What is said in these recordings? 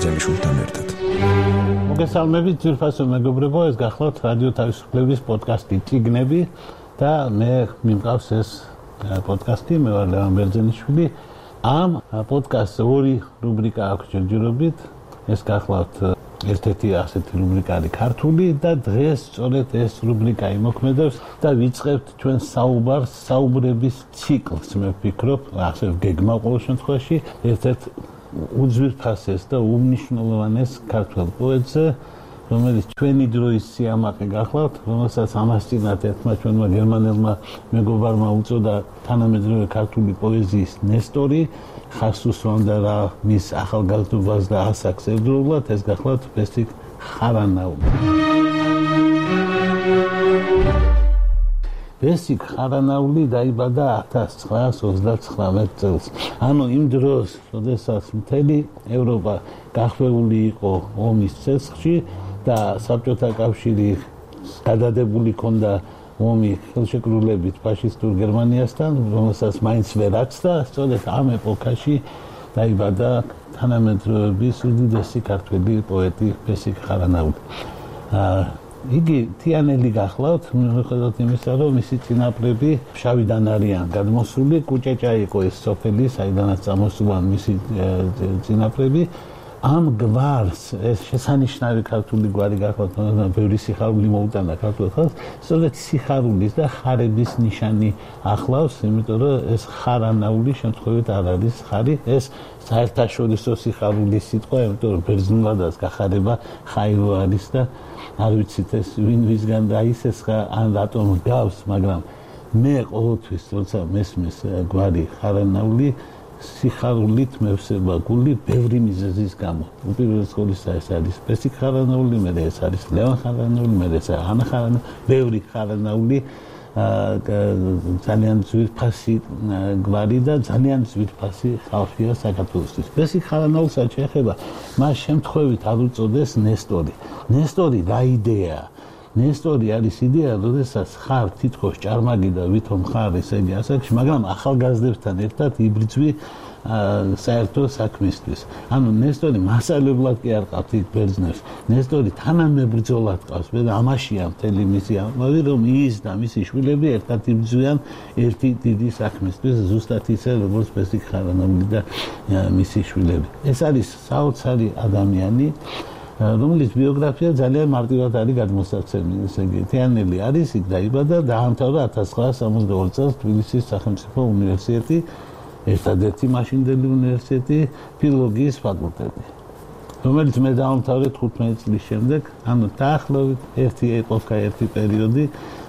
ბერძენიშვილთან ერთად. მოგესალმებით ძვირფასო მეგობრებო, ეს გახლავთ რადიო თავისუფლების პოდკასტი წიგნები და მე მიმყავს ეს პოდკასტი, მე ვარ ლევან ბერძენიშვილი. ამ პოდკასტს ორი რუბრიკა აქვს ჯერჯერობით. ეს გახლავთ ერთ-ერთი ასეთი რუბრიკა არის ქართული და დღეს სწორედ ეს რუბრიკა იმოქმედებს და ვიწყებთ ჩვენ საუბრების ციკლს, მე ვფიქრობ, ასე გეგმა ყოველ შემთხვევაში ერთ-ერთ უძვირფასეს და უმნიშვნელოვანეს ქართველ პოეტზე, რომელიც ჩვენი დროის სიამაყე გახლავთ, რომელსაც ამას წინათ ერთმა ჩვენმა გერმანელმა მეგობარმა უწოდა თანამედროვე ქართული პოეზიის ნესტორი, ხას უსვამდა რა მის ახალგაზრდობას და ასაკს ერთდროულად, ეს გახლავთ ბესიკ ხარანაული. ბესიკ ხარანაული დაიბადა 1929 წელს. ანუ იმ დროს, როდესაც მთელი ევროპა გახვეული იყო ომის ცეცხლში და საბჭოთა კავშირი გადადებული ჰქონდა ომი ხელშეკრულებით ფაშისტურ გერმანიასთან, რომელსაც მაინც ვერ აცდა, სწორედ ამ ეპოქაში დაიბადა თანამედროვეობის უდიდესი ქართველი პოეტი ბესიკ ხარანაული. იგი თიანელი გახლავთ, მიუხედავად იმისა, რომ მისი წინაპრები შავიდან არიან გადმოსული, კუჭეჭა იყო ეს სოფელი, საიდანაც წამოსულან მისი წინაპრები. ამ გვარს, ეს შესანიშნავი ქართული გვარი გახლავთ, ბევრი სიხარული მოუტანა ქართულ ხალხს, სწორედ სიხარულის და ხარების ნიშანი ახლავს, იმიტომ რომ ეს ხარანაული შემთხვევით არ არის ხარი, ეს საერთაშორისო სიხარულის სიტყვა, იმიტომ რომ ბერძნულადაც გახარება ხაირო არის და არ ვიცით ეს ვინ ვისგან დაისესხა ან რატომ გავს, მაგრამ მე ყოველთვის როცა მესმის გვარი ხარანაული სიხარულით მევსება გული ბევრი მიზეზის გამო. უპირველეს ყოვლისა ეს არის ბესიკ ხარანაული, მე ეს არის ლევან ხარანაული, მე ეს ანა ხარანაული, ბევრი ხარანაული ძალიან ძვირფასი გვარი და ძალიან ძვირფასი ხალხია საქართველოსთვის. ბესიკ ხარანაულსაც შეეხება მას შემთხვევით არ უწოდეს ნესტორი. ნესტორი რა იდეაა? ნესტორი არის იდეა, როდესაც ხარ თითქოს ჭარმაგი და ვითომ ხარ ესე იგი ასაკში, მაგრამ ახალგაზრდებთან ერთად იბრძვი საერთო საქმისთვის. ანუ ნესტორი მასწავლებლად კი არ ყავს იქ ბერძნებს. ნესტორი თანამებრძოლად ყავს და ამაშია მთელი მისი ამბავი, რომ ის და მისი შვილები ერთად იბრძვიან ერთი დიდი საქმისთვის, ზუსტად ისე როგორც ბესიკ ხარანაული და მისი შვილები. ეს არის საოცარი ადამიანი, რომლის ბიოგრაფია ძალიან მარტივად არის გადმოსაცემი. ესე იგი, თიანელი არის, იქ დაიბადა, დაამთავრა 1962 წელს თბილისის სახელმწიფო უნივერსიტეტი, ერთადერთი მაშინდელი უნივერსიტეტი, ფილოლოგიის ფაკულტეტი, რომელიც მე დაამთავრე 15 წლის შემდეგ, ანუ დაახლოებით ერთი ეპოქა, ერთი პერიოდი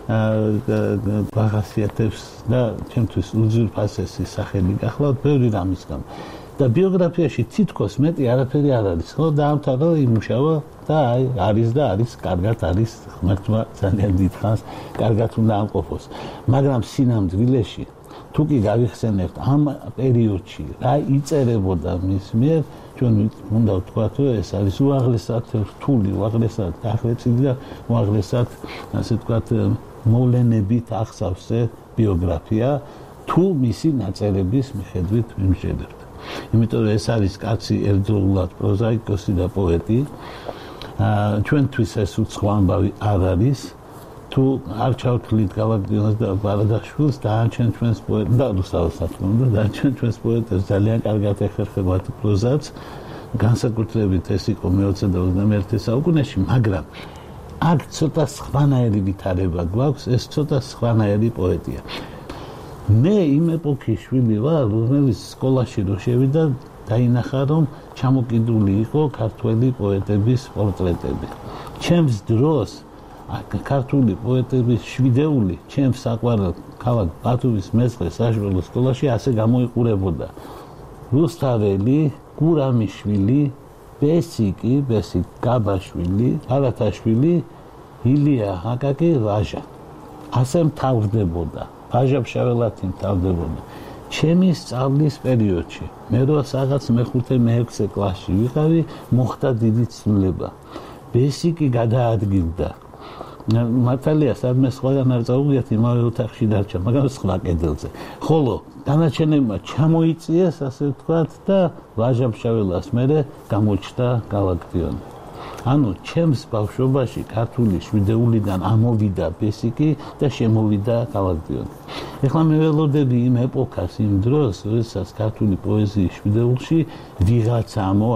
ვახასიათებს და ჩემთვის უძვირფასესი სახელი გახლავთ ბევრი რამისგან. და ბიოგრაფიაში თითქოს მეტი არაფერი არ არის, ხო, დაამთავრა, იმუშავა და არის და არის, კარგად არის, ღმერთმა ძალიან დიდხანს კარგად უნდა ამყოფოს. მაგრამ სინამდვილეში თუ კი გავიხსენებთ ამ პერიოდში რა იწერებოდა მის მიერ, ჩვენ უნდა ვთქვათ, რომ ეს არის უაღლესად რთული, უაღლესად დახვეწილი და უაღლესად, ასე ვთქვათ, მოვლენებით აღსავსე ბიოგრაფია, თუ მისი ნაწერების მიხედვით ვიმსჯელებთ. იმიტომ რომ ეს არის კაცი ერთდროულად პროზაიკოსი და პოეტი. ჩვენთვის ეს უცხო ამბავი არ არის. თუ არ ჩავთვლით გალაკტიონას და ბარადაშვილს, დაარჩენ ჩვენს პოეტს და რუსთაველს, თქმა უნდა, დაარჩენ ჩვენს პოეტებს ძალიან კარგად ეხერხებათ პროზაც. განსაკუთრებით ეს იყო მე-20 და 21 საუკუნეში, მაგრამ აქ ცოტა სხვანაირი ვითარება გვაქვს, ეს ცოტა სხვანაირი პოეტია. მე იმ ეპოქის შვილი ვარ, რომელიც სკოლაში რო შევიდა, დაინახა, რომ ჩამოკიდული იყო ქართველი პოეტების პორტრეტები. ჩემს დროს ქართული პოეტების შვიდეული, ჩემს საყვარელ ქალაქ ბათუმის მეწყრე საშუალო სკოლაში ასე გამოიყურებოდა. რუსთაველი, გურამიშვილი, ბესიკი, ბესიკ გაბაშვილი, ბარათაშვილი, ილია აკაკი, ვაჟა. ასე მთავრდებოდა. ვაჟა-ფშაველათი მთავრდებოდა. ჩემი სწავლის პერიოდში, მე როდესაც მე-5-მე-6 კლასში ვიყავი, მოხდა დიდი ცვლილება. ბესიკი გადაადგილდა. მართალია, სადმე სხვაგან არ წაუღიათ, იმავე ოთახში დარჩა, მაგრამ სხვა კედელზე. ხოლო განაჩენებმა ჩამოიწიეს, ასე ვთქვათ, და ვაჟა-ფშაველას მერე გამოჩნდა გალაქტიონი. ანუ ჩემს ბავშვობაში ქართული შვიდეულიდან ამოვიდა ბესიკი და შემოვიდა გალაქტიონი. ეხლა მე ველოდები იმ ეპოქას, იმ დროს, როდესაც ქართული პოეზიის შვიდეულში ვიღაცამო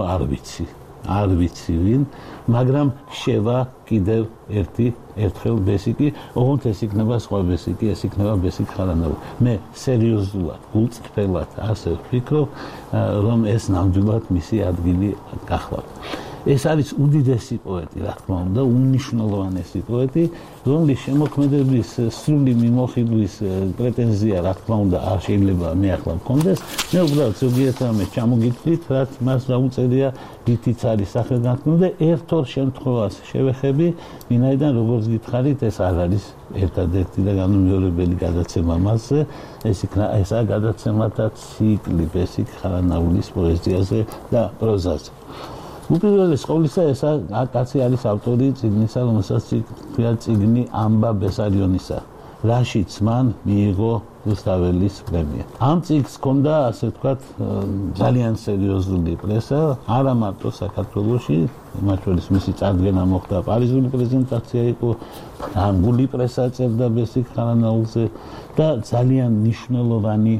არ ვიცი ვინ, მაგრამ შევა კიდევ ერთხელ ბესიკი, ოღონდ ეს იქნება სხვა ბესიკი, ეს იქნება ბესიკ ხარანაული. მე სერიოზულად, გულწრფელად ასე ვფიქრობ, რომ ეს ნამდვილად მისი ადგილი გახლავთ. ეს არის უდიდესი პოეტი, რა თქმა უნდა, უმნიშვნელოვანესი პოეტი, რომლის შემოქმედების სრული მიმოხილვის პრეტენზია, რა თქმა უნდა, არ შეიძლება მე ახლა მქონდეს. მე უბრალოდ ზოგიერთ რამეს ჩამოგითვლით, რაც მას დაუწერია, რითიც არის სახელგანთქმული და ერთ ორ შემთხვევას შევეხები, ვინაიდან როგორც გითხარით, ეს არ არის ერთადერთი და განუმეორებელი გადაცემა მასზე, ესაა გადაცემათა ციკლი ბესიკ ხარანაულის პოეზიაზე და პროზაზე. უპირველეს ყოვლისა, ეს კაცი არის ავტორი წიგნისა, რომელსაც ქვია წიგნი ამბა ბესარიონისა, რაშიც მან მიიღო რუსთაველის პრემია. ამ წიგნს ჰქონდა, ასე ვთქვათ, ძალიან სერიოზული პრესა, არა მარტო საქართველოში, მათ შორის მისი წარდგენა მოხდა პარიზული პრეზენტაცია იყო, ფრანგული პრესა წერდა ბესიკ ხარანაულზე და ძალიან მნიშვნელოვანი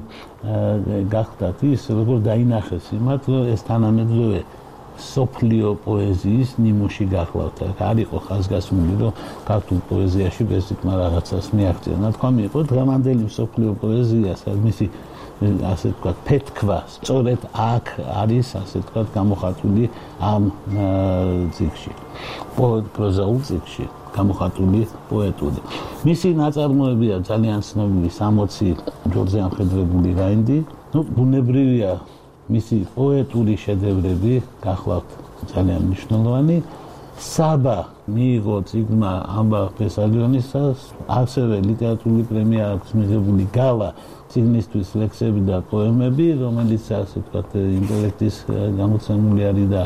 გახდათ ის, როგორ დაინახეს იმათ, რომ ეს თანამედროვე სოფლიო პოეზიის ნიმუში გახლავთ. არ იყო ხაზგასმული, რომ ქართულ პოეზიაში ბესიკმა რაღაცას მიაღწია. ნათქვამი იყო, დღევანდელი სოფლიო პოეზია, მისი ასე ვთქვათ, ფეთქვა სწორედ აქ არის, ასე ვთქვათ, გამოხატული ამ წიგნში. პროზაულ წიგნში გამოხატული პოეტური. მისი ნაწარმოებია ძალიან ცნობილი 60 ჯორზე ამხედრებული რაინდი. ბუნებრივია მისი პოეტური შედევრები გახლავთ ძალიან მნიშვნელოვანი. საბა მიიღო წიგნმა ამბა ბესარიონისას, ასევე ლიტერატურული პრემია აქვს მიღებული გალა წიგნისთვის ლექსები და პოემები, რომელიც ასე ვთქვათ ინტელექტის გამოცემული არის და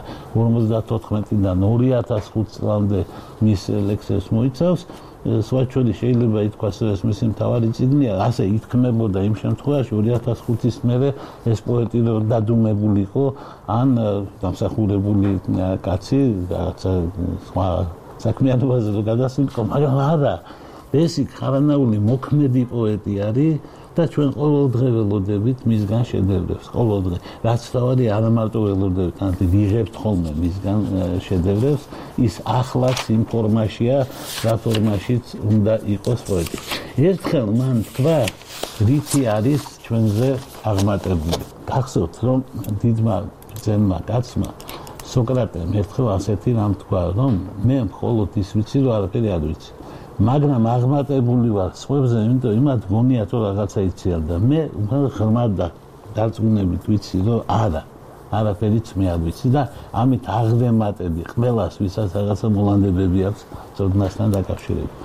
54-დან 2005 წლამდე მის ლექსებს მოიცავს. სხვა შორის შეიძლება ითქვას, რომ ეს მისი მთავარი წიგნია, ასე ითქმებოდა იმ შემთხვევაში 2005-ის მერე ეს პოეტი დადუმებულიყო, ან დამსახურებული კაცი რაღაცა სხვა საქმიანობაზე გადასულიყო, მაგრამ არა, ბესიკ ხარანაული მოქმედი პოეტი არის და ჩვენ ყოველდღე ველოდებით მისგან შედევრებს, ყოველდღე. რაც თავი არა მარტო ველოდებით, ანთი ვიღებთ ხოლმე მისგან შედევრებს, ის ახლაც იმ ფორმაშია, რა ფორმაშიც უნდა იყოს პოეტი. ერთხელ მან თქვა, რითი არის ჩვენზე აღმატებული. გახსოვთ, რომ დიდმა ბრძენმა კაცმა სოკრატემ ერთხელ ასეთი რამ თქვა, რომ მე მხოლოდ ის ვიცი, რომ არაფერი არ ვიცი. მაგრამ აღმატებული ვარ სხვებზე, იმიტომ იმათ გონიათ რომ რაღაცა იციან და მე ღრმად დარწმუნებით ვიცი, რომ არაფერიც მე არ ვიცი და ამით აღდემატები ყველას, ვისაც რაღაცა მოლანდებები აქვს წოდნასთან დაკავშირებით.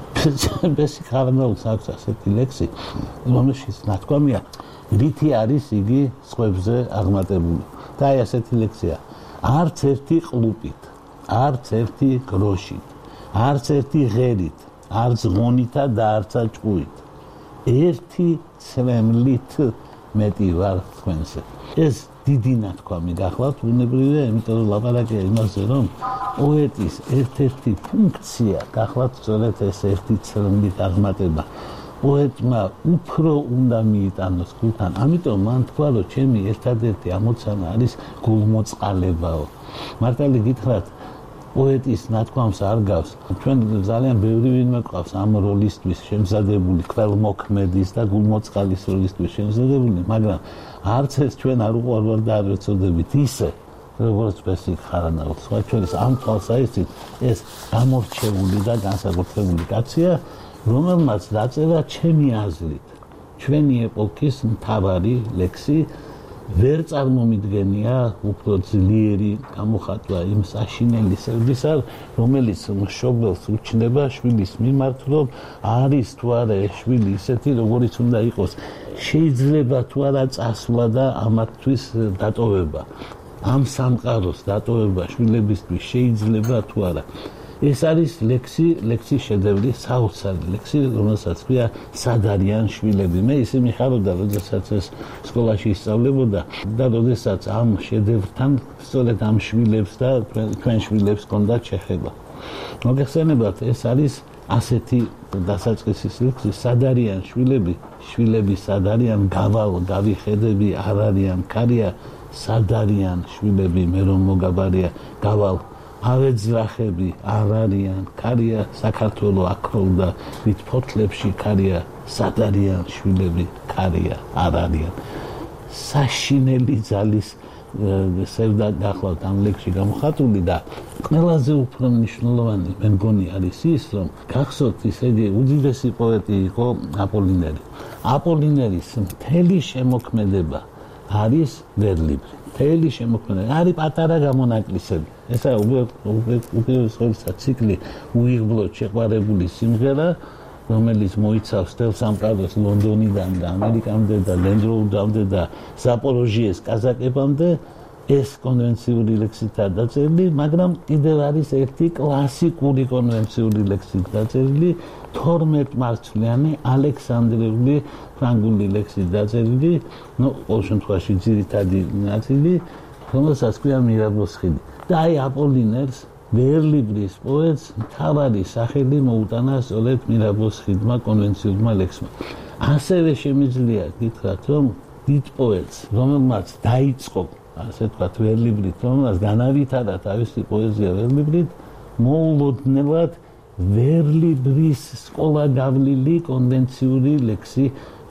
ბესიკ ხარანაულს აქვს ასეთი ლექსი, რომელშიც ნათქვამია, რითი არის იგი სხვებზე აღმატებული. და აი ასეთი ლექსია: არც ერთი ყლუპით, არც ერთი გროშით, არც ერთი ღერით, არც ღონითა და არც ჭკუით, ერთი ცრემლით მეტი ვარ თქვენზე. ეს დიდი ნათქვამი გახლავთ, ბუნებრივია, იმიტომ რომ ლაპარაკია იმაზე, რომ პოეტის ერთ-ერთი ფუნქცია გახლავთ სწორედ ეს ერთი ცრემლით აღმატება. პოეტმა უფრო უნდა მიიტანოს გულთან, ამიტომ მან თქვა, რომ ჩემი ერთადერთი ამოცანა არის გულმოწყალებაო. მართალი გითხრათ, პოეტის ნათქვამს არ გავს. ჩვენ ძალიან ბევრი ვინმე გვყავს ამ როლისთვის შემზადებული, ყველმოქმედის და გულმოწყალის როლისთვის შემზადებული, მაგრამ არც ეს ჩვენ არ უყვარვარ და არ ვეცოდებით ისე, როგორც ბესიკ ხარანაულს. სხვა შორის ამ თვალსაჩინო ეს გამორჩეული და განსაკუთრებული კაცია, რომელმაც დაწერა ჩემი აზრით ჩვენი ეპოქის მთავარი ლექსი. ვერ წარმომიდგენია უფრო ძლიერი გამოხატვა იმ საშინელებისა, რომელიც მშობელს უჩნდება შვილის მიმართ, რომ არის თუ არა ეს შვილი ისეთი, როგორიც უნდა იყოს. შეიძლება თუ არა წასვლა და ამათთვის დატოვება. ამ სამყაროს დატოვება შვილებისთვის შეიძლება თუ არა. ეს არის ლექსის შედევრი, საოცარი ლექსი, რომელსაც ქვია სად არიან შვილები. მე ისე მიხარობდა, როდესაც ეს სკოლაში ისწავლებოდა და როდესაც ამ შედევრთან სწორედ ამ შვილებს და თქვენ შვილებს ჰქონდათ შეხება. მოგეხსენებათ, ეს არის ასეთი დასაწყისის ლექსი, სად არიან შვილები, შვილები სად არიან, გავიხედები, არ არიან, ქარია, სად არიან შვილები, მე რომ მოგაბარია, გავალ ავეძრახები, არ არიან, ქარია, საქართველო აქროლდა, ვით ფოთლებში ქარია, სად არიან შვილები, ქარია, არ არიან. საშინელი ძალის სევდა გახლავთ ამ ლექსში გამოხატული და ყველაზე უფრო მნიშვნელოვანი მე მგონი არის ის, რომ გახსოვთ, ისე იგი უდიდესი პოეტი იყო აპოლინერი. აპოლინერის მთელი შემოქმედება არის ვერლიბრი. მთელი შემოქმედება არის პატარა გამონაკლისები. ესა უპირველესად ციკლი უიღბლოდ შეყვარებული სიმღერა, რომელიც მოიცავს თელ სამყაროს ლონდონიდან და ამერიკამდე და ლენდროუდამდე და ზაპოროჟიეს კაზაკებამდე. ეს კონვენციური ლექსითაა დაწერილი, მაგრამ კიდევ არის ერთი კლასიკური კონვენციური ლექსით დაწერილი, 12 მარცვლიანი ალექსანდრიული ფრანგული ლექსით დაწერილი, ყოველ შემთხვევაში ძირითადი ნაწილი, რომელსაც ქვია მირაბოს ხიდი. და აი აპოლინერს ვერლიბრის პოეტს მთავარი სახელი მოუტანა სწორედ მირაბოს ხიდმა კონვენციურმა ლექსმა. ასევე შემიძლია გითხრათ, რომ დიდ პოეტს, რომელმაც დაიწყო ასე ვთქვათ, ვერლიბრით, რომელმაც განავითარა თავისი პოეზია ვერლიბრით, მოულოდნელად ვერლიბრის სკოლა გავლილი კონვენციური ლექსი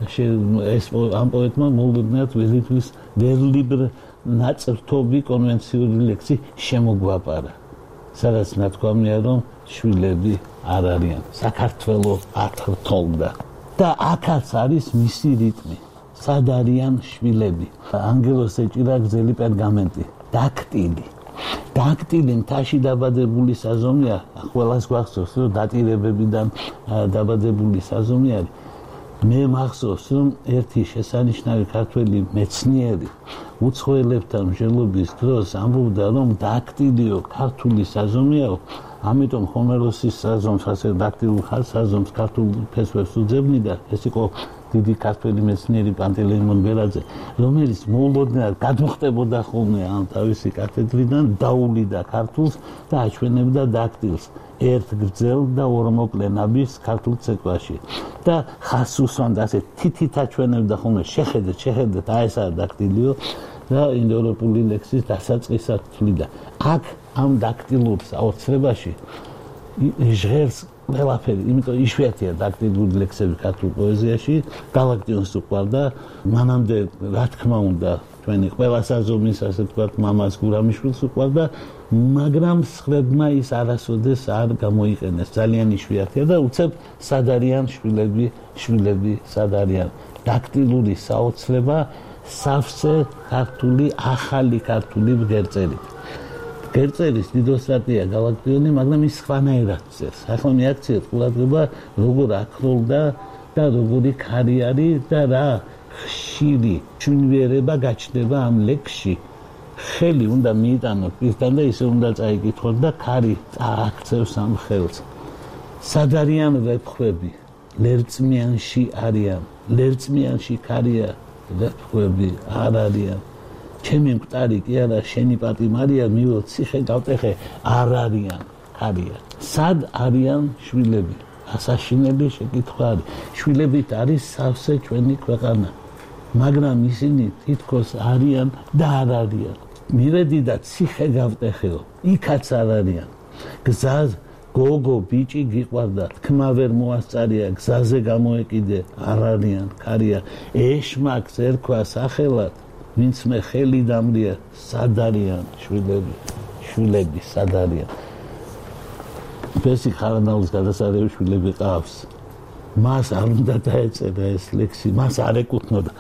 ეს ამ პოეტმა მოულოდნელად ვერლიბრ ნაწერთობი კონვენციური ლექსი შემოგვაპარა. სადაც ნათქვამია, რომ შვილები არ არიან, საქართველო ათრთოლდა. და აქაც არის მისი რიტმი. სად არიან შვილები? ანგელოს ეჭირა გზელი პერგამენტი, დაქტილი. დაქტილი მთაში დაბადებული საზომია, ყველას გვახსოვს, რომ დატირებებიდან დაბადებული საზომი არის. მე მახსოვს, რომ ერთი შესანიშნავი ქართველი მეცნიერი უცხოელებთან მსჯელობის დროს ამბობდა, რომ დაქტილიო ქართული საზომიაო, ამიტომ ჰომეროსის საზომს, ასე დაქტილურ საზომს ქართულ ფესვებს უძებნიდა. ეს იყო დიდი ქართველი მეცნიერი პანტელეიმონ ბერაძე, რომელიც მოულოდნელად გადმოხტებოდა ხოლმე ამ თავისი კათედრიდან, დაულიდა ქართულს და აჩვენებდა დაქტილს ერთ გრძელ და ორმოპლენაბის ქართულ ცეკვაში. და ხას უსვამდა, ასე თითით აჩვენებდა ხოლმე, შეხედეთ, აი ესაა დაქტილიო და ინდოევროპული ლექსის დასაწყისად თვლიდა. აქ ამ დაქტილურ საოცრებაში ჟღერს ყველაფერი, იმიტომ იშვიათია დაქტილური ლექსები ქართულ პოეზიაში, გალაქტიონს უყვარდა, მანამდე რა თქმა უნდა, ჩვენი ყველა საზომის, ასე ვთქვათ, მამას გურამიშვილს უყვარდა, მაგრამ სხვებმა ის არასოდეს არ გამოიყენეს, ძალიან იშვიათია და უცებ სად არიან შვილები სად არიან. დაქტილური საოცრება სავსე ქართული, ახალი ქართული ბგერწერით. გერწერის დიდოსტატია გალაქტიონი, მაგრამ ის სხვანაირად წერს. ახლა მიაქციეთ ყურადღება, როგორ აქროლდა და როგორი ქარი არის და რა ხშირი ჩვენიერება გაჩნდება ამ ლექსში. ხელი უნდა მიიტანოთ პირთან და ისე უნდა წაიკითხოთ და ქარი წააქცევს ამ ხელს. სად არიან ვეფხვები? ლერწმიანში არიან. ლერწმიანში ქარია, ვეფხვები არ არიან. ჩემი მკვდარი კი არა, შენი პატიმარია, მივლ ციხე გავტეხე, არ არიან, ქარია. სად არიან შვილები? ასაშინელი შეკითხვა არის. შვილებით არის სავსე ჩვენი ქვეყანა, მაგრამ ისინი თითქოს არიან და არ არიან. მივედი და ციხე გავტეხეო, იქაც არ არიან. გზას გოგო ბიჭი გიყვარდა, თქმა ვერ მოასწარია, გზაზე გამოეკიდე, არ არიან, ქარია. ეშმაკს ერქვა სახელად, ვინც მე ხელი დამრია, სად არიან შვილები სად არიან. ბესი ხარანაულის გადასარევი შვილები ყავს. მას არ უნდა დაეწერა ეს ლექსი, მას არ ეკუთვნოდა.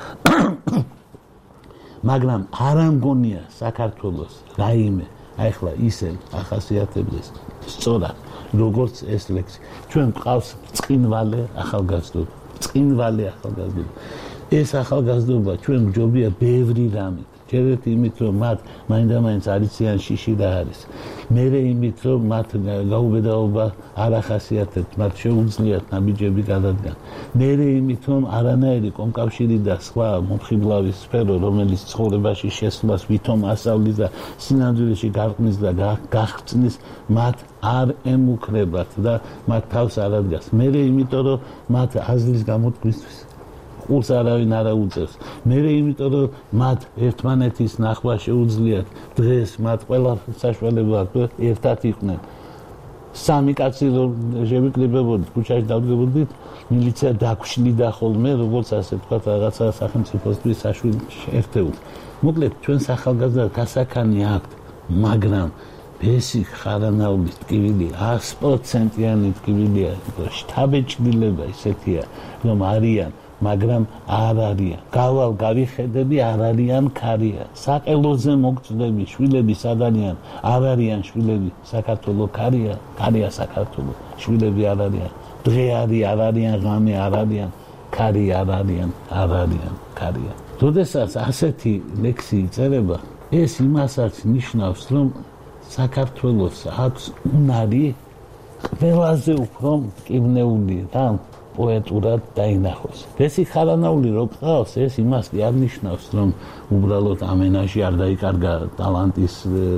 მაგრამ არ ამგონია საქართველოს რაიმე, ახლა ისე ახასიათებს სწორად, როგორც ეს ლექსი. ჩვენ გვყავს წყინვალე ახალგაზრდობა. ეს ახალგაზრდობა ჩვენ ჯობია ბევრი რამით. ჯერეთ იმით, რომ მათ მაინდა-მაინც არიციან შიში რა არის. მერე იმით, რომ მათ გაუბედაობა არ ახასიათებთ, მათ შეუძლიათ ნაბიჯები გადადგან. მერე იმით, რომ არანაირი კომკავშირი და სხვა მომხიბლავის სფერო, რომელიც ცხოვრებაში შესვლას ვითომ ასწავლის და სინამდვილეში გარყნის და გაღწნის, მათ არ ემუქრებათ და მათ თავს არ ადგას. მერე იმიტომ, რომ მათ აზრის გამოთქმისთვის ყურს არავინ არ აუწევს. მერე იმიტომ, რომ მათ ერთმანეთის ნახვა შეუძლიათ. დღეს მათ ყველა საშუალება აქვს ერთად იყვნენ. სამი კაცი რომ შევიკრიბებოდით, ქუჩაში დავდგებოდით, მილიცია დაგვშლიდა ხოლმე, როგორც ასე ვთქვათ, რაღაცა სახელმწიფოსთვის საშუალო ერთეულს. მოკლედ, ჩვენ ახალგაზრდა გასაქანი აქვთ, მაგრამ ბესიკ ხარანაულის ტკივილი 100%-იანი ტკივილია, შთაბეჭდილება ისეთია, რომ არიან მაგრამ არ არიან. გავალ გავიხედები არ არიან ქარია. საყელოზე მოგწდები შვილები სად არიან? არ არიან შვილები. საქართველოს ქარია, ქარია საქართველოს. შვილები არ არიან. დღე არ არიან, ღამე არ არიან. ქარი არ არიან, არ არიან ქარია. როდესაც ასეთი ლექსი იწერება, ეს იმასაც ნიშნავს, რომ საქართველოს აქვს უნარი ყველაზე უფრო მტკივნეული და პოეტურად დაინახოს. ბესიკ ხარანაული რო ყავს, ეს იმას კი არ ნიშნავს, რომ უბრალოდ ამენაში არ დაიკარგა ტალანტის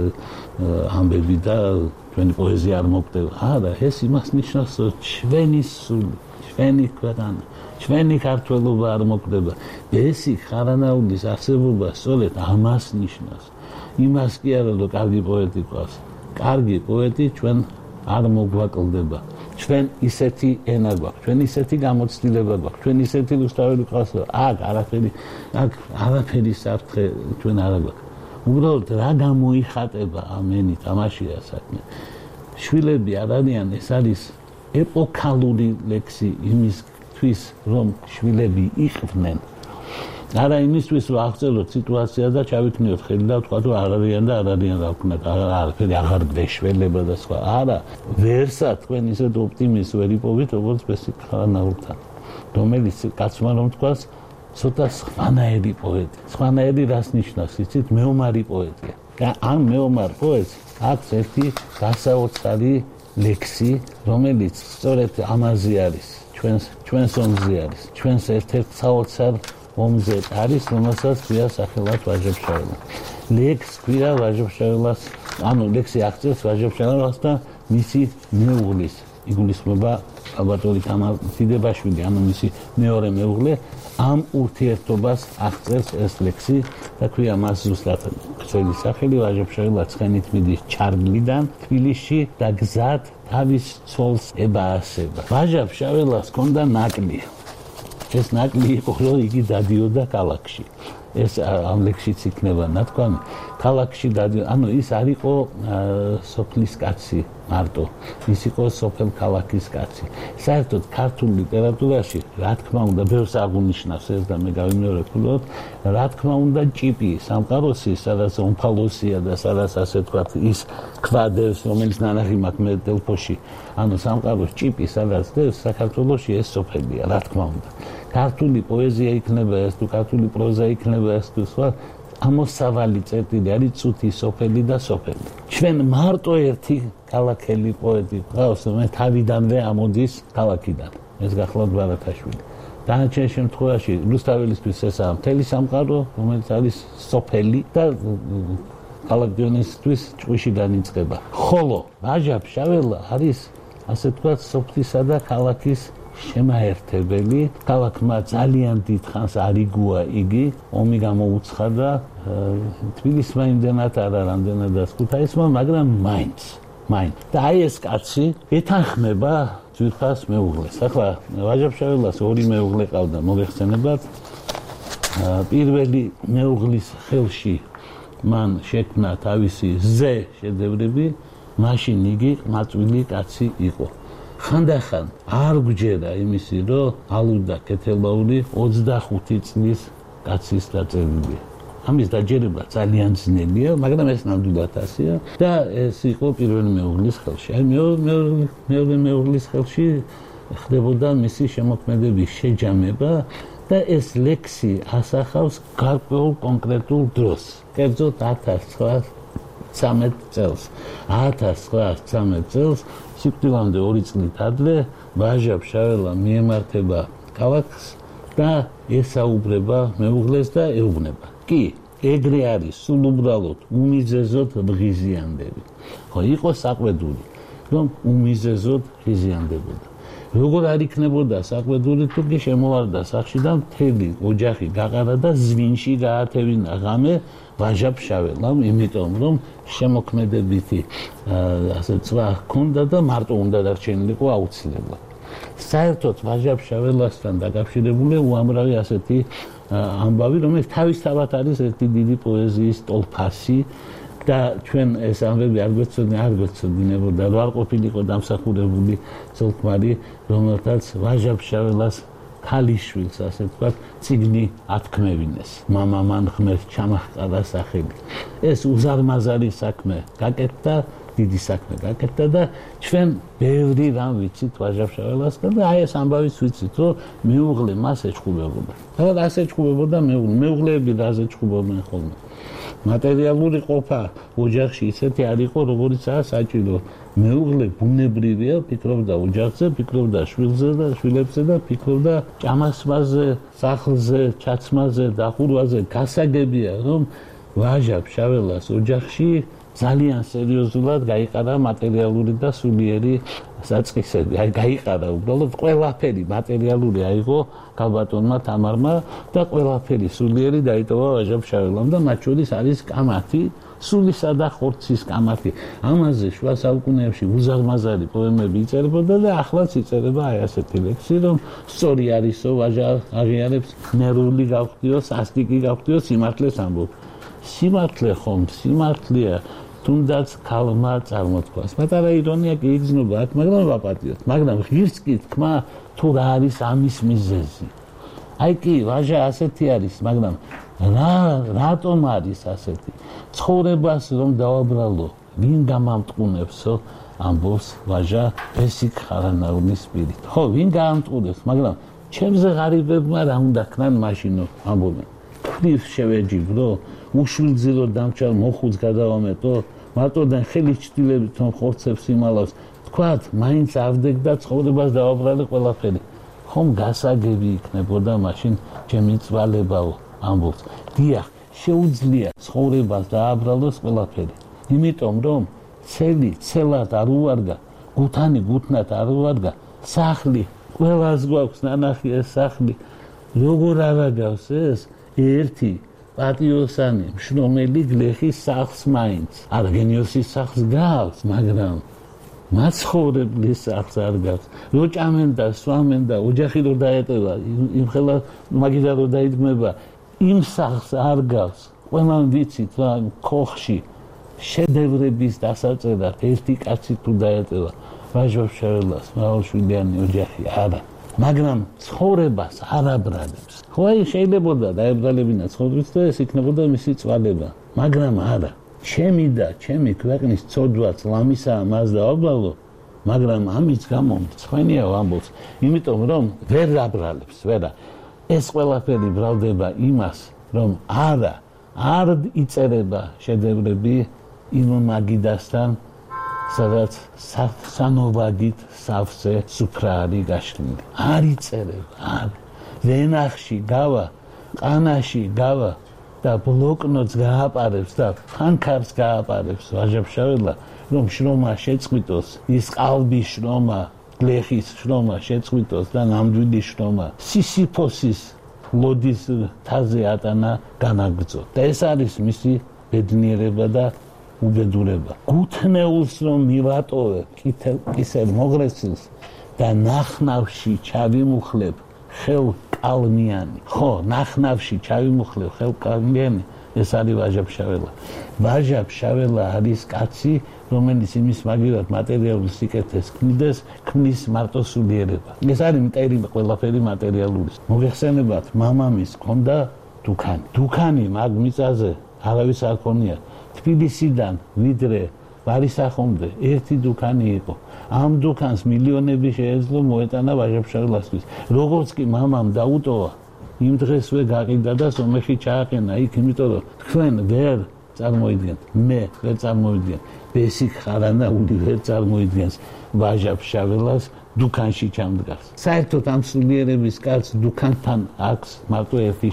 ამბები და ჩვენი პოეზია არ მოგტევა. არა, ეს იმას ნიშნავს, რომ ჩვენი სული, ჩვენი ქვეყანა, ჩვენი ქართველობა არ მოგდება. ბესიკ ხარანაულის არსებობა სწორედ ამას ნიშნავს. იმას კი არა, რომ კარგი პოეტი ყავს. კარგი პოეტი ჩვენ არ მოგვაკლდება. ჩვენ ისეთი ენა გვაქვს, ჩვენ ისეთი გამოცდილება გვაქვს, ჩვენ ისეთი უსტაველი ყავს, აქ არაფერი საფრთხე ჩვენ არ გვაქვს. უბრალოდ რა გამოიხატება ამენით, ამაშია საქმე. შვილები არ არიან, ეს არის ეპოქალური ლექსი იმისთვის, რომ შვილები იყვნენ. არა იმისთვის, რომ აღწეროთ სიტუაცია და ჩავიქნიოთ ხელი და ვთქვათ, რომ არ არიან და არ არიან რა ვქნათ, არაფერი აღარ გვეშველება და სხვა. არა, ვერსა თქვენ ისეთ ოპტიმიზმს ვერ იპოვით, როგორც ბესიკ ხარანაულთან, რომელიც კაცმა რომ თქვას, ცოტა სხვანაირი პოეტი. სხვანაირი რას ნიშნავს, იცით, მეომარი პოეტია. და ამ მეომარ პოეტს აქვს ერთი გასაოცარი ლექსი, რომელიც სწორედ ამაზე არის, ჩვენს ომზე არის, ჩვენს ერთ-ერთ საოცარ ომზე არის, რომელსაც ქვია სახელად ვაჟა-ფშაველა. ლექსი ქვია ვაჟა-ფშაველას, ლექსი აღწერს ვაჟა-ფშაველას და მისი მეუღლის, იგულისხმება ალბათური თამარ-დიდებაშვილი, მისი მეორე მეუღლე, ამ ურთიერთობას აღწერს ეს ლექსი და ქვია მას ზუსტად ქსელი სახელი ვაჟა-ფშაველა ცხენით მიდის ჩარგლიდან თბილისში და გზად თავის ცოლს ებაასება. ვაჟა-ფშაველას ჰქონდა ნაკლი. ეს ნაკლი იყო, რომ იგი დადიოდა ქალაქში. ეს ამ ლექსშიც იქნება ნათქვამი. ქალაქში დადიოდა, ის არ იყო სოფლის კაცი მარტო. ის იყო სოფელ ქალაქის კაცი. საერთოდ ქართულ ლიტერატურაში, რა თქმა უნდა, ბევრს აღუნიშნავს ეს და მე გავიმეორებ უბრალოდ, რა თქმა უნდა, ჭიპი სამყაროსი, სადაც ომფალოსია და სადაც ასე ვთქვათ, ის ქვადებს, რომელიც ნანახი მაქვს მე დელფოში. სამყაროს ჭიპი, სადაც დევს, საქართველოში ეს სოფელია, რა თქმა უნდა. ქართული პოეზია იქნება ეს თუ ქართული პროზა იქნება ეს თუ სხვა ამოსავალი წერტილი არის წუთი სოფელი და სოფელი. ჩვენ მარტო ერთი ქალაქელი პოეტი გვყავს, მე თავიდანვე ამოდის ქალაქიდან. ეს გახლავთ ბარათაშვილი. დანარჩენ შემთხვევაში რუსთაველისთვის ესაა მთელი სამყარო, რომელიც არის სოფელი და ქალაქდიონისთვის ჭყვიშიდან იწყება. ხოლო ვაჟა-ფშაველა არის ასე ვთქვათ სოფლისა და ქალაქის შემაერთებელი. ქალაქმა ძალიან დიდხანს არ იგუა იგი, ომი გამოუცხადა, თბილისმა იმდენად არა, რამდენადაც ქუთაისმა, მაგრამ მაინც. და აი ეს კაცი ეთანხმება ძვირფას მეუღლეს. ახლა ვაჟა-ფშაველას ორი მეუღლე ყავდა, მოგეხსენებათ. პირველი მეუღლის ხელში მან შექმნა თავისი ზე შედევრები, მაშინ იგი მაწვილი კაცი იყო. ხანდახან არ გვჯერა იმისი, რომ ალუდა კეთილაური 25 წლის კაცის დაწერილია. ამის დაჯერება ძალიან ძნელია, მაგრამ ეს ნამდვილად ასეა და ეს იყო პირველი მეუღლის ხელში. აი მეორე მეუღლის ხელში ხდებოდა მისი შემოქმედების შეჯამება და ეს ლექსი ასახავს გარკვეულ კონკრეტულ დროს. კერძოდ 1913 წელს. 1913 წელს სიკვდილამდე 2 წლით ადრე ვაჟა-ფშაველა მიემართება ქალაქს და ესაუბრება მეუღლეს და ეუბნება. კი, ეგრე არის სულ უბრალოდ უმიზეზოდ ღიზიანდები. ხო, იყო საყვედური, რომ უმიზეზოდ ღიზიანდებოდა. როგორ არ იქნებოდა საყვედური თუ კი შემოვარდა სახლში და მთელი ოჯახი გაყარა და ზვინში გაათევინა ღამე ვაჟა-ფშაველამ, იმიტომ რომ შემოქმედებითი ასე ცვა ჰქონდა და მარტო უნდა დარჩენილიყო აუცილებლად. საერთოდ ვაჟა-ფშაველასთან დაკავშირებული უამრავი ასეთი ამბავი, რომელიც თავისთავად არის ერთი დიდი პოეზიის ტოლფასი და ჩვენ ეს ამბები არ გვეცოდინებოდა, რომ არ ყოფილიყო დამსახურებული ცოლ-ქმარი, რომელთაც ვაჟა-ფშაველას ქალიშვილს, ასე ვთქვათ, წიგნი ათქმევინეს. მამა მან ღმერთს ჩამაჰყარა სახელი. ეს უზარმაზარი საქმე გაკეთდა, დიდი საქმე გაკეთდა და ჩვენ ბევრი რამ ვიცით ვაჟა-ფშაველასგან და აი ეს ამბავიც ვიცით, რომ მეუღლე მას ეჩხუბებოდა. და ასე ეჩხუბებოდა მეუღლეები რაზე ეჩხუბობდნენ ხოლმე. მატერიალური ყოფა ოჯახში ისეთი არ იყო, როგორიცაა საჭირო. მეუღლე ბუნებრივია, ფიქრობდა ოჯახზე, ფიქრობდა შვილზე და შვილებზე და ფიქრობდა ჭამასმაზე, სახლზე, ჩაცმაზე, დახურვაზე. გასაგებია, რომ ვაჟა-ფშაველას ოჯახში ძალიან სერიოზულად გაიყარა მატერიალური და სულიერი საწყისები. აი გაიყარა უბრალოდ ყველაფერი მატერიალური აიღო ქალბატონმა თამარმა და ყველაფერი სულიერი დაიტოვა ვაჟა-ფშაველამ და მათ შორის არის კამათი, სულისა და ხორცის კამათი. ამაზე შუა საუკუნეებში უზარმაზარი პოემები იწერებოდა და ახლაც იწერება აი ასეთი ლექსი, რომ სწორი არისო ვაჟა აღიარებს ნერვული გავხდიო, სასტიკი გავხდიო, სიმართლეს ამბობ. სიმართლე ხომ სიმართლეა, თუნდაც ქალმა წარმოთქვას. პატარა ირონია კი იგრძნობა აქ, მაგრამ ვაპატიოთ. მაგრამ ღირს კი თქმა თუ რა არის ამის მიზეზი. აი კი ვაჟა ასეთი არის, მაგრამ რატომ არის ასეთი? ცხოვრებას რომ დავაბრალო, ვინ გამამტყუნებსო? ამბობს ვაჟა ბესიკ ხარანაულის პირით. ხო, ვინ გაამტყუნებს, მაგრამ ჩემზე ღარიბებმა რა უნდა ქნან მაშინო, ამბობენ. ფრის შევეჯიბრო, უშვილძილო დამჭალ მოხუც გადავამეტო, მარტოდან ხელის ჩtildeებით რომ ხორცებს იმალავს, თქვათ, მაინც ავდექ და ცხოვრებას დავაბრალე ყველაფერი. ხომ გასაგები იქნებოდა მაშინ ჩემი წვალებაო, ამბობს. დიახ, შეუძლია ცხოვრებას დააბრალოს ყველაფერი. იმიტომ რომ ცელი ცელად არ უვარგა, გუთანი გუთნად არ უვარგა, სახლი ყველას გვაქვს ნანახი ეს სახლი. როგორ არაგავს ეს ერთი პატიოსანი მშრომელი გლეხის სახლს მაინც. არგენიოსის სახლს გავს, მაგრამ მაცხოვრებლის სახლს არ გავს. რო ჭამენ და სვამენ და ოჯახი რო დაეტევა, იმხელა მაგიდა რო დაიდგმება, იმ სახლს არ გავს. ყველამ ვიცით რა ქოხში შედევრების დასაწერად ერთი კაცი თუ დაეტევა ვაჟა-ფშაველას მრავალშვილიანი ოჯახი არა. მაგრამ ცხოვრებას არ აბრალებს. ხო, აი შეიძლებოდა დაებრალებინა ცხოვრებას და ეს იქნებოდა მისი წვალება, მაგრამ არა. ჩემი და ჩემი ქვეყნის ცოდვაც ლამისაა მას დავაბრალო, მაგრამ ამის გამო მწვენია ამბობს, იმიტომ რომ ვერ აბრალებს, ვერა. ეს ყველაფერი ბრალდება იმას, რომ არ იწერება შედევრები იმ მაგიდასთან, სადაც სანოვაგით სავსე სუფრა არის გაშლილი. არ იწერება, არ. ვენახში გავა, ყანაში გავა და ბლოკნოტს გააპარებს და ფანქარს გააპარებს ვაჟა-ფშაველა, რომ შრომა შეწყვიტოს, ის ყალბი შრომა, გლეხის შრომა შეწყვიტოს და ნამდვილი შრომა სისიფოსის ლოდის თაზე ატანა განაგრძო. და ეს არის მისი ბედნიერება და უბედურება. გუთნეულს რომ მივატოვე კისერ მოღრესილს და ნახნავში ჩავიმუხლებ ხელ კალმიანი. ხო, ნახნავში ჩავიმუხლებ ხელ კალმიანი, ეს არის ვაჟა-ფშაველა. ვაჟა-ფშაველა არის კაცი, რომელიც იმის მაგივრად მატერიალურ სიკეთეს ქმნის მარტო სულიერება. ეს არის მტერი ყველაფერი მატერიალური. მოგეხსენებათ, მამამის ჰქონდა დუქანი. დუქანი მაგ მიწაზე არავის არ ქონია. თბილისიდან ვიდრე ვარისახომდე ერთი დუქანი იყო. ამ დუქანს მილიონები შეეძლო მოეტანა ვაჟა-ფშაველასთვის. როგორც კი მამამ დაუტოვა, იმ დღესვე გაყიდა და სომეხი ჩააყენა იქ, იმიტომ რომ თქვენ ვერ წარმოიდგენთ, მე ვერ წარმოვიდგენ, ბესიკ ხარანაული ვერ წარმოიდგენს ვაჟა ფშაველას დუქანში ჩამდგას. საერთოდ ამ სულიერების კაცს დუქანთან აქვს მარტო ერთი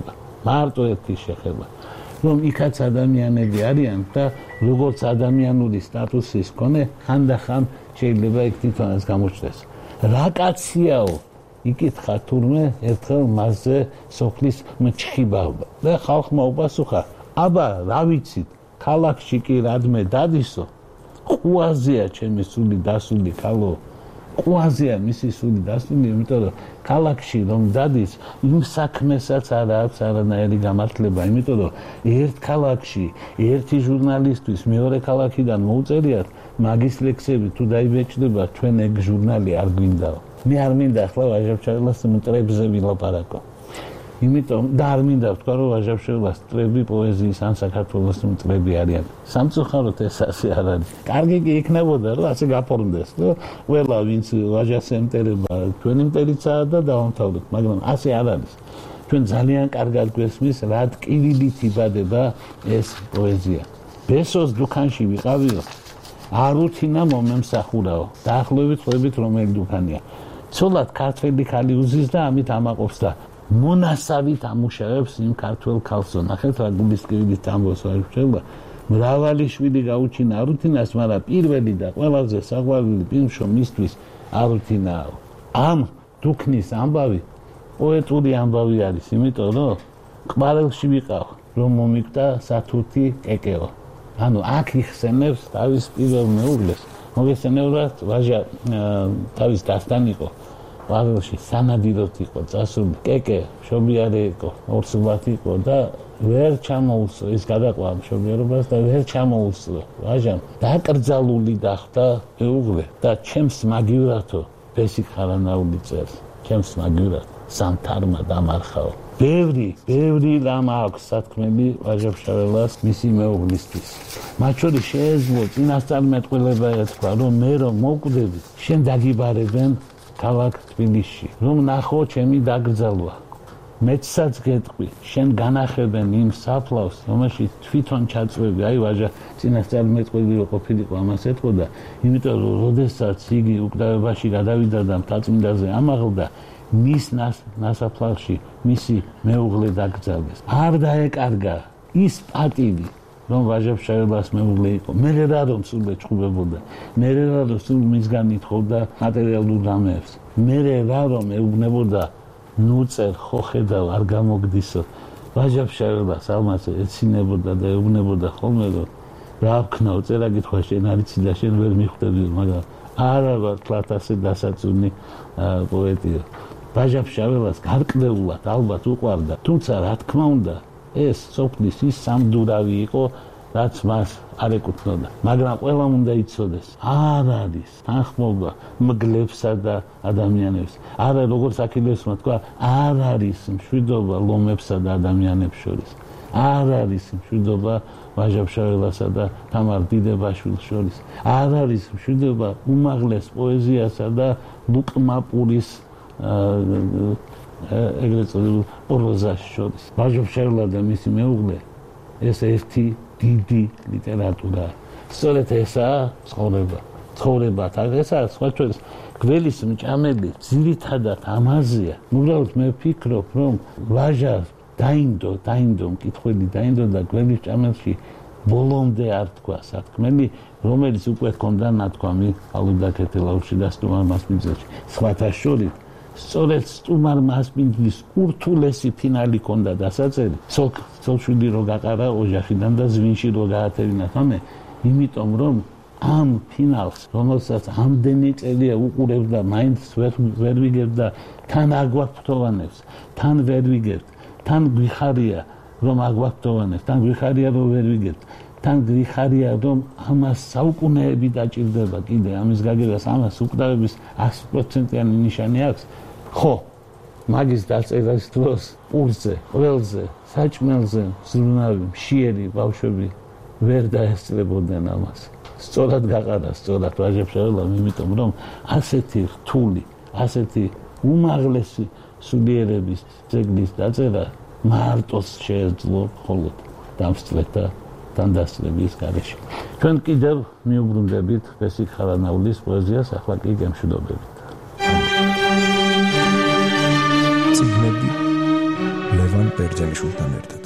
შეხება. რომ იქაც ადამიანები არიან და როგორც ადამიანური სტატუსის მქონე, ხანდახან შეიძლება იქ თვითონაც გამოჩნდეს. რა კაციაო? იკითხა თურმე ერთხელ მასზე სოფლის მჩხიბავდა და ხალხმა უპასუხა: აბა, რა ვიცით, ქალაქში კი რადმე დადისო, ყუაზეა ჩემი სული დასული ქალო. ყუაზეა მისი სული დასული, იმიტომ რომ ქალაქში რომ დადის, იმ საქმესაც არ აქვს არანაირი გამართლება, იმიტომ რომ ერთ ქალაქში ერთი ჟურნალისტვის მეორე ქალაქიდან მოუწერიათ მაგის ლექსები თუ დაიბეჭდება, ჩვენ ეგ ჟურნალი არ გვინდაო. მე არ მინდა ახლა ვაჟა-ფშაველას მტრებზე ვილაპარაკო. იმიტომ და არ მინდა ვთქვა, რომ ვაჟა-ფშაველას მტრები პოეზიის ან საქართველოს მტრები არიან. სამწუხაროდ ეს ასე არ არის. კარგი კი იქნებოდა, რომ ასე გაფორმდეს, რომ ყველა ვინც ვაჟას ემტერება, ჩვენი მტერიცაა და დავამთავროთ, მაგრამ ასე არ არის. ჩვენ ძალიან კარგად გვესმის, რა ტკივილით იბადება ეს პოეზია. ბესოს დუქანში ვიყავიო, არ უთინა მომემსახურაო. დაახლოებით ხვდებით რომელი დუქანია. ცოლად ქართველი ქალი უზის და ამით ამაყობს და მონასავით ამუშავებს იმ ქართველ ქალსო. ნახეთ რა გულისკივით ამბობს ვაჟა-ფშაველა. მრავალი შვილი გაუჩინა არუთინას, მაგრამ პირველი და ყველაზე საყვარელი პირშო მისთვის არუთინაო. ამ დუქნის ამბავი პოეტური ამბავი არის, იმიტომ რომ ყვარელში ვიყავ, რომ მომიკვდა სათურთი კეკეო. ანუ აქ იხსენებს თავის პირველ მეუღლეს. მოგესწრებათ, ვაჟა თავის დასთან იყო. ყვარელში სანადიროდ იყო წასული. კეკე მშობიარე იყო, ორსულად იყო და ვერ ჩამოუსწრო ის გადაყვა მშობიარობას და ვერ ჩამოუსწრო. ვაჟამ დაკრძალული დახვდა მეუღლე და ჩემს მაგივრათო ბესიკ ხარანაული წერს. ჩემს მაგივრათ სამთარმა დამარხაო. ბევრი რამ აქვს სათქმელი ვაჟა-ფშაველას მისი მეუღლისთვის. მათ შორის შეეძლო წინასწარმეტყველება ეთქვა, რომ მე რომ მოვკვდები, შენ დაგიბარებენ ქალაქ თბილისში, რომ ნახო ჩემი დაკრძალვა. მეცაც გეტყვი, შენ განახებენ იმ საფლავს, რომელშიც თვითონ ჩაწვევი. აი ვაჟა წინასწარმეტყველი ყოფილიყო, ამას ეთქოდა, იმიტომ რომ როდესაც იგი უკრავებაში გადავიდა და მთაწმინდაზე ამაღლდა, მის ნასაფლავში მისი მეუღლე დაკრძალეს. არ დაეკარგა ის პატივი, რომ ვაჟა-ფშაველას მეუღლე იყო. მე რა რომ სულ ეჩხუბებოდა, მე რა რომ სულ მისგან ითხოვდა მატერიალურ რამეებს, მე რა რომ ეუბნებოდა ნუ წერ, ხო ხედავ, არ გამოგდისო. ვაჟა-ფშაველას ამაზე ეცინებოდა და ეუბნებოდა ხოლმე, რომ რა ვქნაო, წერა გითხვა შენ არიცი და შენ ვერ მიხვდები, მაგრამ არა ვარ თლათ ასე დასაწუნი პოეტიო. ვაჟა-ფშაველას გარკვეულად ალბათ უყვარდა, თუმცა რა თქმა უნდა, ეს სოფლის ის სამდურავი იყო, რაც მას არ ეკუთვნოდა. მაგრამ ყველამ უნდა იცოდეს, არ არის თანხმობა მგლებსა და ადამიანებს. არა, როგორც აქილევსმა თქვა, არ არის მშვიდობა ლომებსა და ადამიანებს შორის. არ არის მშვიდობა ვაჟა-ფშაველასა და თამარ დიდებაშვილს შორის. არ არის მშვიდობა უმაღლეს პოეზიასა და ლუკმაპურის ეგრეთ წოდებული პროზას შორის. ვაჟა-ფშაველა და მისი მეუღლე ეს ერთი დიდი ლიტერატურაა. სწორედ ესაა ცხოვრება. ესაა სხვათვის გველის მჭამელი ძირითადად ამაზეა. უბრალოდ მე ვფიქრობ, რომ ვაჟა დაინდო მკითხველი დაინდო და გველის მჭამელში ბოლომდე არ თქვა სათქმელი, რომელიც უკვე ჰქონდა ნათქვამი ალუდა ქეთელაურში და სტუმარ მასპინძელში. სხვათა შორის სწორედ სტუმარ მასპინძლის ურთულესი ფინალი ჰქონდა დასაწერი. ცოლ-შვილი რო გაყარა ოჯახიდან და ზვინში რო გაათევინა თამე, იმიტომ რომ ამ ფინალს, რომელსაც ამდენი წელია უყურებდა, მაინც ვერ ვიგებდა, თან აგვაფრთოვანებს, თან ვერ ვიგებთ, თან გვიხარია, რომ აგვაფრთოვანებს, თან გვიხარია, რომ ვერ ვიგებთ. თან გვიხარია, რომ ამას საუკუნეები დაჭირდება კიდე ამის გაგებას, ამას უკრავების 100%-იანი ნიშანი აქვს. ხო, მაგის დაწერას დროს პულზე, ყველზე, საჭმელზე, ზრუნავი, მშიერი ბავშვები ვერ დაესწრებოდნენ ამას. სწორად გაყარა, სწორად ვაჟა-ფშაველამ, იმიტომ რომ ასეთი რთული, ასეთი უმაღლესი სულიერების ძეგლის დაწერა მარტოს შეეძლო მხოლოდ დამსწრეთა თანდასწრების გარეშე. ჩვენ კიდევ მიუბრუნდებით ბესიკ ხარანაულის პოეზიას, ახლა კი გემშვიდობებით. წიგნები ლევან ბერძენიშვილთან ერთად.